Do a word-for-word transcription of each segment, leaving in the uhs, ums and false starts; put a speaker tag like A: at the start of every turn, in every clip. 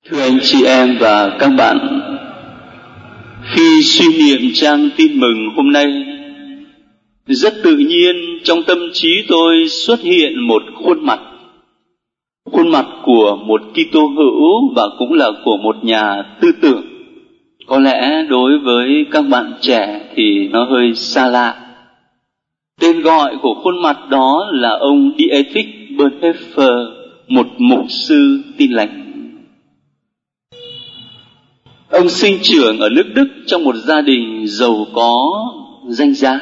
A: Thưa anh chị em và các bạn, khi suy niệm trang tin mừng hôm nay, rất tự nhiên trong tâm trí tôi xuất hiện một khuôn mặt. Khuôn mặt của một Kitô hữu và cũng là của một nhà tư tưởng. Có lẽ đối với các bạn trẻ thì nó hơi xa lạ. Tên gọi của khuôn mặt đó là ông Dietrich Bonhoeffer, một mục sư Tin Lành. Ông sinh trưởng ở nước Đức trong một gia đình giàu có, danh giá,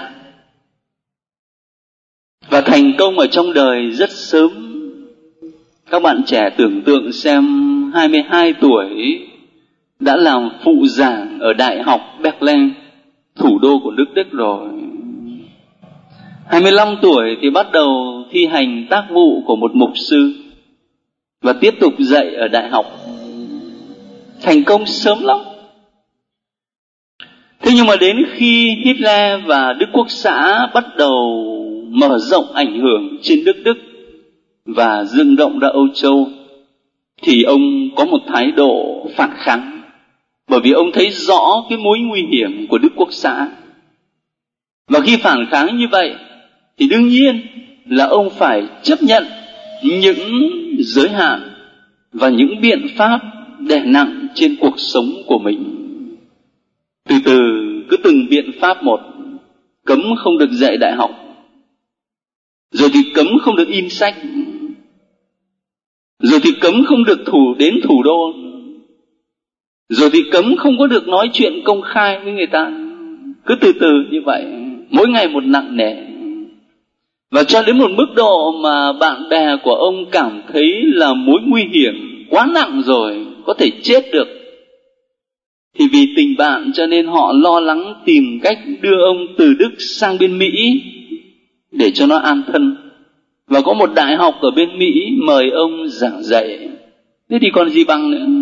A: và thành công ở trong đời rất sớm. Các bạn trẻ tưởng tượng xem, hai mươi hai tuổi đã làm phụ giảng ở Đại học Berlin, thủ đô của nước Đức rồi. hai mươi lăm tuổi thì bắt đầu thi hành tác vụ của một mục sư và tiếp tục dạy ở đại học. Thành công sớm lắm. Thế nhưng mà đến khi Hitler và Đức Quốc xã bắt đầu mở rộng ảnh hưởng trên nước Đức và dương rộng ra Âu Châu, thì ông có một thái độ phản kháng, bởi vì ông thấy rõ cái mối nguy hiểm của Đức Quốc xã. Và khi phản kháng như vậy thì đương nhiên là ông phải chấp nhận những giới hạn và những biện pháp đè nặng trên cuộc sống của mình. Từ từ, cứ từng biện pháp một. Cấm không được dạy đại học, rồi thì cấm không được in sách, rồi thì cấm không được thủ đến thủ đô, rồi thì cấm không có được nói chuyện công khai với người ta. Cứ từ từ như vậy, mỗi ngày một nặng nề. Và cho đến một mức độ mà bạn bè của ông cảm thấy là mối nguy hiểm quá nặng rồi, có thể chết được. Thì vì tình bạn cho nên họ lo lắng tìm cách đưa ông từ Đức sang bên Mỹ để cho nó an thân. Và có một đại học ở bên Mỹ mời ông giảng dạy. Thế thì còn gì bằng nữa.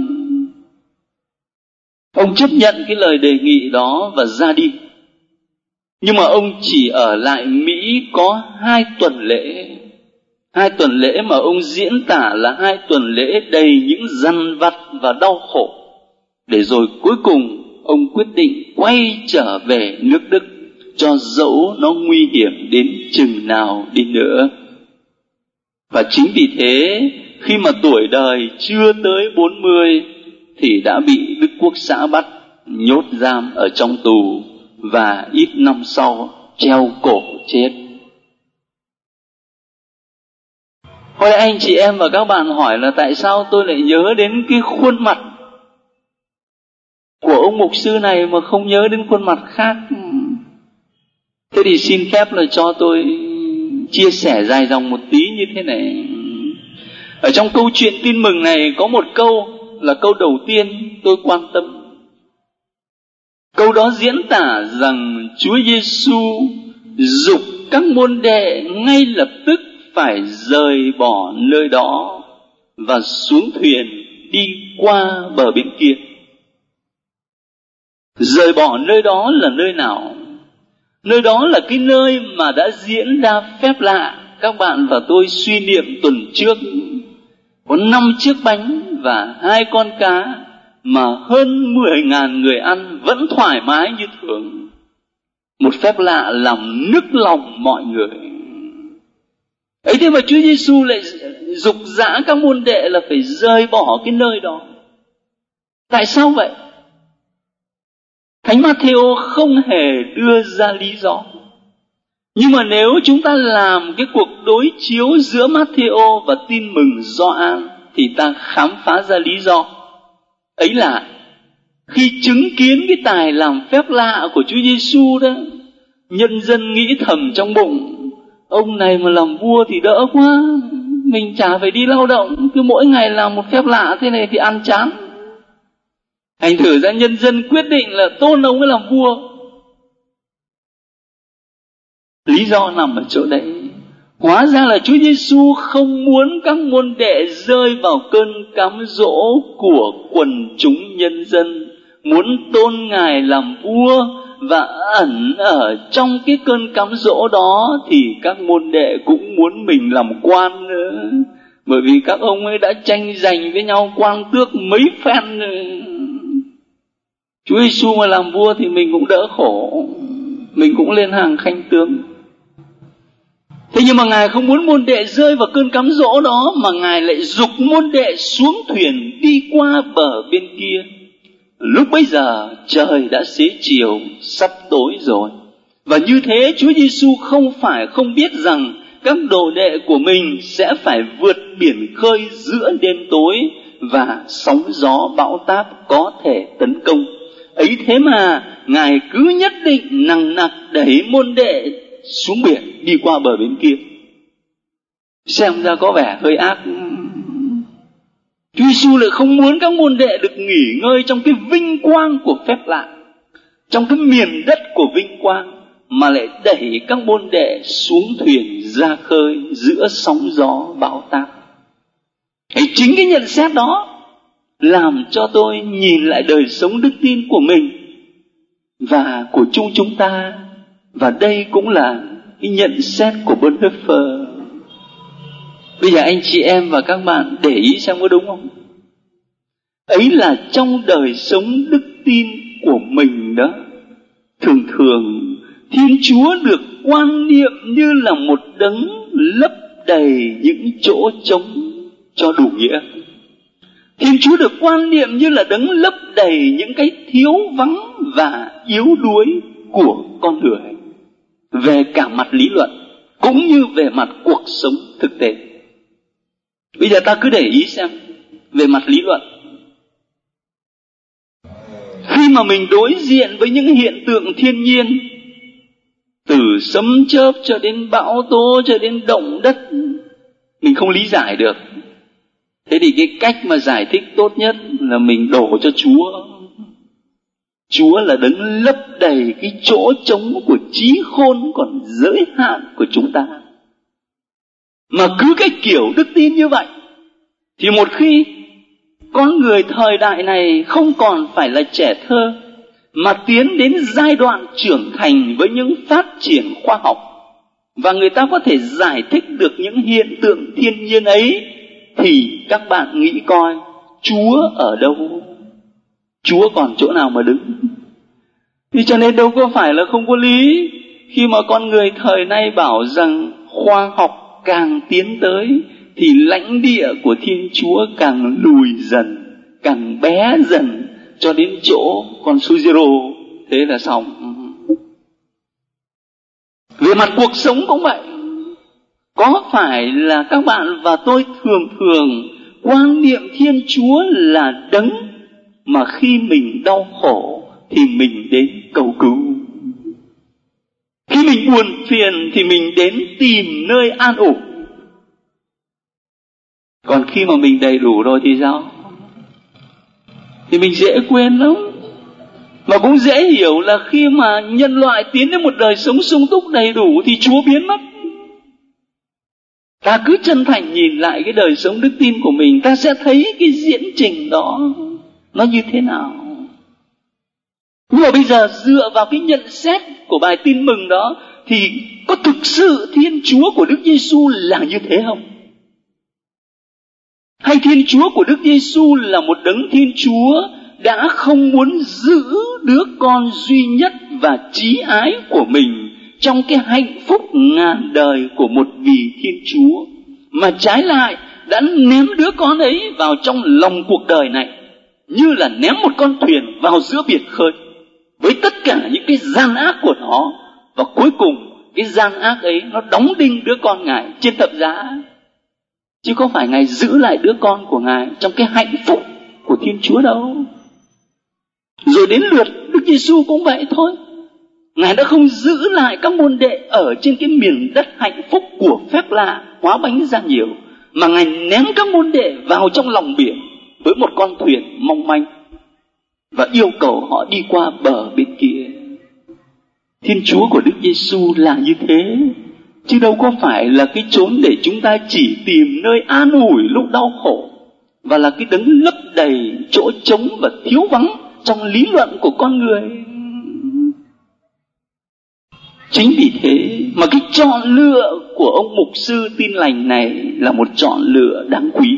A: Ông chấp nhận cái lời đề nghị đó và ra đi. Nhưng mà ông chỉ ở lại Mỹ có hai tuần lễ. Hai tuần lễ mà ông diễn tả là hai tuần lễ đầy những dằn vặt và đau khổ. Để rồi cuối cùng ông quyết định quay trở về nước Đức, cho dẫu nó nguy hiểm đến chừng nào đi nữa. Và chính vì thế, khi mà tuổi đời chưa tới bốn mươi thì đã bị Đức Quốc xã bắt, nhốt giam ở trong tù, và ít năm sau treo cổ chết. Hồi anh chị em và các bạn hỏi là tại sao tôi lại nhớ đến cái khuôn mặt của ông mục sư này mà không nhớ đến khuôn mặt khác. Thế thì xin phép là cho tôi chia sẻ dài dòng một tí như thế này. Ở trong câu chuyện tin mừng này có một câu là câu đầu tiên tôi quan tâm. Câu đó diễn tả rằng Chúa Giêsu giục các môn đệ ngay lập tức phải rời bỏ nơi đó và xuống thuyền đi qua bờ bên kia. Rời bỏ nơi đó là nơi nào? Nơi đó là cái nơi mà đã diễn ra phép lạ. Các bạn và tôi suy niệm tuần trước, có năm chiếc bánh và hai con cá mà hơn mười ngàn người ăn vẫn thoải mái như thường. Một phép lạ làm nức lòng mọi người. Ấy thế mà Chúa Giêsu lại giục dã các môn đệ là phải rời bỏ cái nơi đó. Tại sao vậy? Thánh Matthew không hề đưa ra lý do. Nhưng mà nếu chúng ta làm cái cuộc đối chiếu giữa Matthew và tin mừng Gioan thì ta khám phá ra lý do. Ấy là khi chứng kiến cái tài làm phép lạ của Chúa Giêsu đó, nhân dân nghĩ thầm trong bụng, ông này mà làm vua thì đỡ quá, mình chả phải đi lao động, cứ mỗi ngày làm một phép lạ thế này thì ăn chán. Thành thử ra nhân dân quyết định là tôn ông ấy làm vua. Lý do nằm ở chỗ đấy. Hóa ra là Chúa Giêsu không muốn các môn đệ rơi vào cơn cám dỗ của quần chúng nhân dân, muốn tôn Ngài làm vua, và ẩn ở trong cái cơn cám dỗ đó thì các môn đệ cũng muốn mình làm quan nữa. Bởi vì các ông ấy đã tranh giành với nhau quan tước mấy phen rồi. Chúa Giêsu mà làm vua thì mình cũng đỡ khổ, mình cũng lên hàng khanh tướng. Thế nhưng mà Ngài không muốn môn đệ rơi vào cơn cám dỗ đó, mà Ngài lại giục môn đệ xuống thuyền đi qua bờ bên kia. Lúc bấy giờ trời đã xế chiều, sắp tối rồi. Và như thế Chúa Giêsu không phải không biết rằng các đồ đệ của mình sẽ phải vượt biển khơi giữa đêm tối và sóng gió bão táp có thể tấn công. Ấy thế mà Ngài cứ nhất định nằng nặc đẩy môn đệ xuống biển đi qua bờ bên kia. Xem ra có vẻ hơi ác. Chúa Giêsu lại không muốn các môn đệ được nghỉ ngơi trong cái vinh quang của phép lạ, trong cái miền đất của vinh quang, mà lại đẩy các môn đệ xuống thuyền ra khơi giữa sóng gió bão táp. Ấy chính cái nhận xét đó làm cho tôi nhìn lại đời sống đức tin của mình và của chung chúng ta. Và đây cũng là cái nhận xét của Bonhoeffer. Bây giờ anh chị em và các bạn để ý xem có đúng không? Ấy là trong đời sống đức tin của mình đó, thường thường Thiên Chúa được quan niệm như là một đấng lấp đầy những chỗ trống cho đủ nghĩa. Thiên Chúa được quan niệm như là đấng lấp đầy những cái thiếu vắng và yếu đuối của con người, về cả mặt lý luận cũng như về mặt cuộc sống thực tế. Bây giờ ta cứ để ý xem về mặt lý luận. Khi mà mình đối diện với những hiện tượng thiên nhiên, từ sấm chớp cho đến bão tố cho đến động đất, mình không lý giải được. Thế thì cái cách mà giải thích tốt nhất là mình đổ cho Chúa. Chúa là đấng lấp đầy cái chỗ trống của trí khôn còn giới hạn của chúng ta. Mà cứ cái kiểu đức tin như vậy thì một khi con người thời đại này không còn phải là trẻ thơ, mà tiến đến giai đoạn trưởng thành với những phát triển khoa học, và người ta có thể giải thích được những hiện tượng thiên nhiên ấy, thì các bạn nghĩ coi, Chúa ở đâu? Chúa còn chỗ nào mà đứng? Thì cho nên đâu có phải là không có lý khi mà con người thời nay bảo rằng khoa học càng tiến tới thì lãnh địa của Thiên Chúa càng lùi dần, càng bé dần cho đến chỗ con số zero. Thế là xong. Về mặt cuộc sống cũng vậy. Có phải là các bạn và tôi thường thường quan niệm Thiên Chúa là đấng mà khi mình đau khổ thì mình đến cầu cứu, khi mình buồn phiền thì mình đến tìm nơi an ủi, còn khi mà mình đầy đủ rồi thì sao? Thì mình dễ quên lắm. Mà cũng dễ hiểu là khi mà nhân loại tiến đến một đời sống sung túc đầy đủ thì Chúa biến mất. Ta cứ chân thành nhìn lại cái đời sống đức tin của mình, ta sẽ thấy cái diễn trình đó nó như thế nào. Nhưng mà bây giờ dựa vào cái nhận xét của bài tin mừng đó, thì có thực sự Thiên Chúa của Đức Giêsu là như thế không? Hay Thiên Chúa của Đức Giêsu là một đấng Thiên Chúa đã không muốn giữ đứa con duy nhất và chí ái của mình trong cái hạnh phúc ngàn đời của một vị Thiên Chúa, mà trái lại đã ném đứa con ấy vào trong lòng cuộc đời này, như là ném một con thuyền vào giữa biển khơi với tất cả những cái gian ác của nó, và cuối cùng cái gian ác ấy nó đóng đinh đứa con Ngài trên thập giá. Chứ không phải Ngài giữ lại đứa con của Ngài trong cái hạnh phúc của Thiên Chúa đâu. Rồi đến lượt Đức Giêsu cũng vậy thôi. Ngài đã không giữ lại các môn đệ ở trên cái miền đất hạnh phúc của phép lạ hóa bánh ra nhiều, mà Ngài ném các môn đệ vào trong lòng biển với một con thuyền mong manh và yêu cầu họ đi qua bờ bên kia. Thiên Chúa của Đức Giêsu là như thế, chứ đâu có phải là cái chốn để chúng ta chỉ tìm nơi an ủi lúc đau khổ, và là cái đấng lấp đầy chỗ trống và thiếu vắng trong lý luận của con người. Chính vì thế mà cái chọn lựa của ông mục sư Tin Lành này là một chọn lựa đáng quý.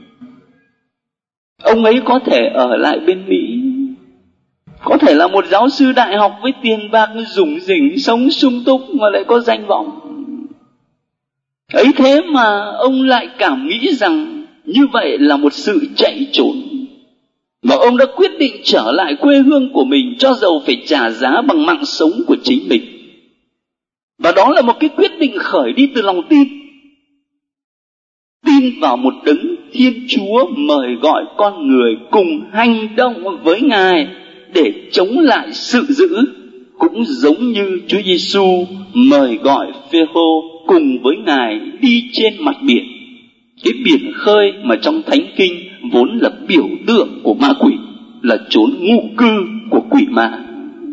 A: Ông ấy có thể ở lại bên Mỹ, có thể là một giáo sư đại học với tiền bạc rủng rỉnh, sống sung túc mà lại có danh vọng. Ấy thế mà ông lại cảm nghĩ rằng như vậy là một sự chạy trốn, và ông đã quyết định trở lại quê hương của mình cho dầu phải trả giá bằng mạng sống của chính mình. Và đó là một cái quyết định khởi đi từ lòng tin. Tin vào một đấng Thiên Chúa mời gọi con người cùng hành động với Ngài để chống lại sự dữ, cũng giống như Chúa Giêsu mời gọi Phêrô cùng với Ngài đi trên mặt biển. Cái biển khơi mà trong Thánh Kinh vốn là biểu tượng của ma quỷ, là chốn ngụ cư của quỷ ma.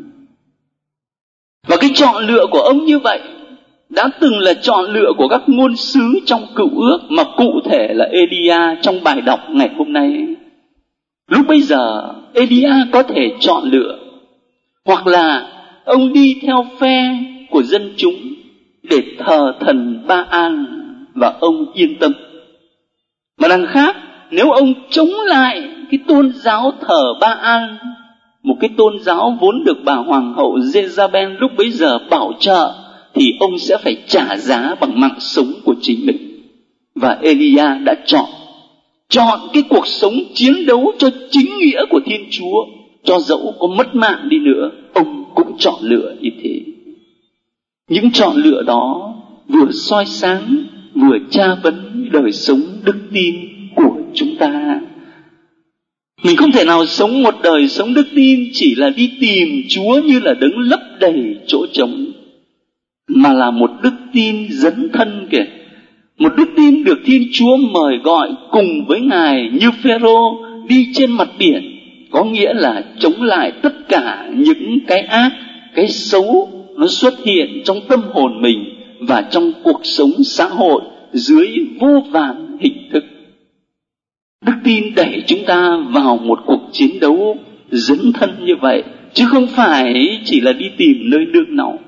A: Và cái chọn lựa của ông như vậy đã từng là chọn lựa của các ngôn sứ trong Cựu Ước, mà cụ thể là Elia trong bài đọc ngày hôm nay. Lúc bây giờ Elia có thể chọn lựa, hoặc là ông đi theo phe của dân chúng để thờ thần Ba-al và ông yên tâm. Mà đằng khác, nếu ông chống lại cái tôn giáo thờ Ba-al, một cái tôn giáo vốn được bà hoàng hậu Jezabel lúc bấy giờ bảo trợ, thì ông sẽ phải trả giá bằng mạng sống của chính mình. Và Elia đã chọn chọn cái cuộc sống chiến đấu cho chính nghĩa của Thiên Chúa, cho dẫu có mất mạng đi nữa, ông cũng chọn lựa như thế. Những chọn lựa đó vừa soi sáng, vừa tra vấn đời sống đức tin của chúng ta. Mình không thể nào sống một đời sống đức tin chỉ là đi tìm Chúa như là đấng lấp đầy chỗ trống, mà là một đức tin dấn thân kìa. Một đức tin được Thiên Chúa mời gọi cùng với Ngài như Phêrô đi trên mặt biển, có nghĩa là chống lại tất cả những cái ác, cái xấu nó xuất hiện trong tâm hồn mình và trong cuộc sống xã hội dưới vô vàn hình thức. Đức tin đẩy chúng ta vào một cuộc chiến đấu dấn thân như vậy, chứ không phải chỉ là đi tìm nơi nương náu.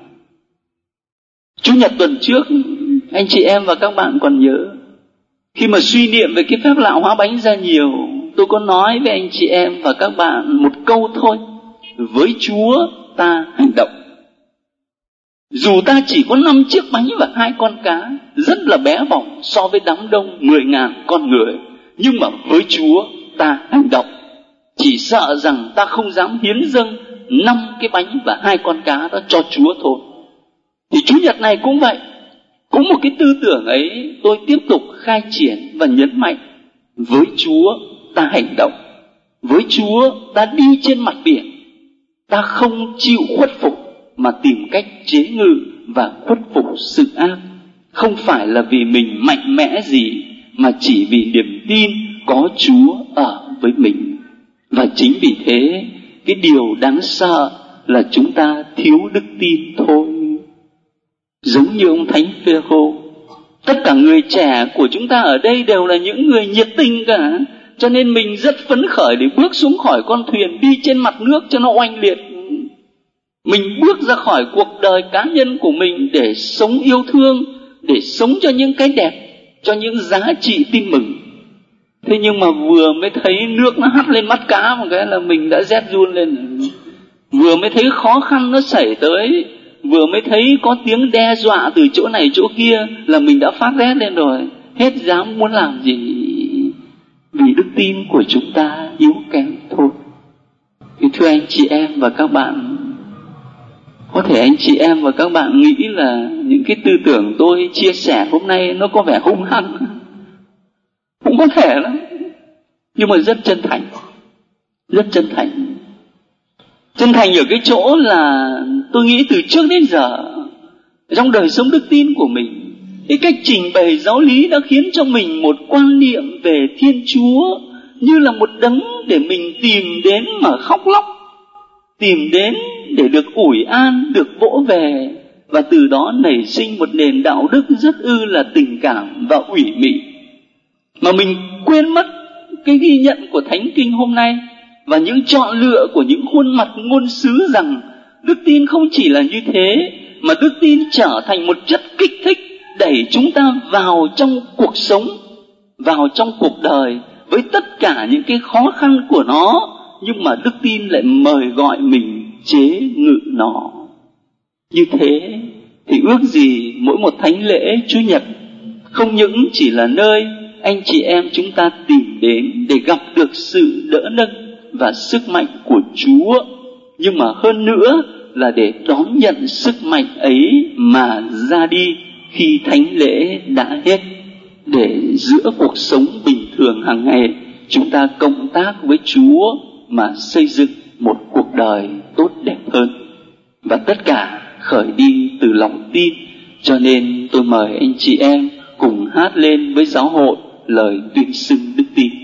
A: Chủ nhật tuần trước, anh chị em và các bạn còn nhớ, khi mà suy niệm về cái phép lạ hóa bánh ra nhiều, tôi có nói với anh chị em và các bạn một câu thôi: với Chúa ta hành động. Dù ta chỉ có năm chiếc bánh và hai con cá, rất là bé bỏng so với đám đông mười ngàn con người, nhưng mà với Chúa ta hành động. Chỉ sợ rằng ta không dám hiến dâng năm cái bánh và hai con cá đó cho Chúa thôi. Thì Chủ nhật này cũng vậy, cũng một cái tư tưởng ấy tôi tiếp tục khai triển và nhấn mạnh: với Chúa ta hành động, với Chúa ta đi trên mặt biển. Ta không chịu khuất phục mà tìm cách chế ngự và khuất phục sự ác, không phải là vì mình mạnh mẽ gì, mà chỉ vì niềm tin có Chúa ở với mình. Và chính vì thế, cái điều đáng sợ là chúng ta thiếu đức tin thôi. Giống như ông Thánh Phêrô, tất cả người trẻ của chúng ta ở đây đều là những người nhiệt tình cả, cho nên mình rất phấn khởi để bước xuống khỏi con thuyền, đi trên mặt nước cho nó oanh liệt. Mình bước ra khỏi cuộc đời cá nhân của mình để sống yêu thương, để sống cho những cái đẹp, cho những giá trị tin mừng. Thế nhưng mà vừa mới thấy nước nó hắt lên mắt cá một cái là mình đã rét run lên. Vừa mới thấy khó khăn nó xảy tới, vừa mới thấy có tiếng đe dọa từ chỗ này chỗ kia là mình đã phát rét lên rồi, hết dám muốn làm gì, vì đức tin của chúng ta yếu kém thôi. Thì thưa anh chị em và các bạn, có thể anh chị em và các bạn nghĩ là những cái tư tưởng tôi chia sẻ hôm nay nó có vẻ hung hăng, cũng có thể lắm, nhưng mà rất chân thành, rất chân thành. Chân thành ở cái chỗ là tôi nghĩ từ trước đến giờ trong đời sống đức tin của mình, cái cách trình bày giáo lý đã khiến cho mình một quan niệm về Thiên Chúa như là một đấng để mình tìm đến mà khóc lóc, tìm đến để được ủi an, được vỗ về, và từ đó nảy sinh một nền đạo đức rất ư là tình cảm và ủy mị. Mà mình quên mất cái ghi nhận của Thánh Kinh hôm nay và những chọn lựa của những khuôn mặt ngôn sứ rằng đức tin không chỉ là như thế, mà đức tin trở thành một chất kích thích đẩy chúng ta vào trong cuộc sống, vào trong cuộc đời với tất cả những cái khó khăn của nó, nhưng mà đức tin lại mời gọi mình chế ngự nó. Như thế thì ước gì mỗi một thánh lễ Chủ nhật không những chỉ là nơi anh chị em chúng ta tìm đến để gặp được sự đỡ nâng và sức mạnh của Chúa, nhưng mà hơn nữa là để đón nhận sức mạnh ấy mà ra đi khi thánh lễ đã hết, để giữa cuộc sống bình thường hàng ngày chúng ta cộng tác với Chúa mà xây dựng một cuộc đời tốt đẹp hơn. Và tất cả khởi đi từ lòng tin. Cho nên tôi mời anh chị em cùng hát lên với giáo hội lời tuyên xưng đức tin.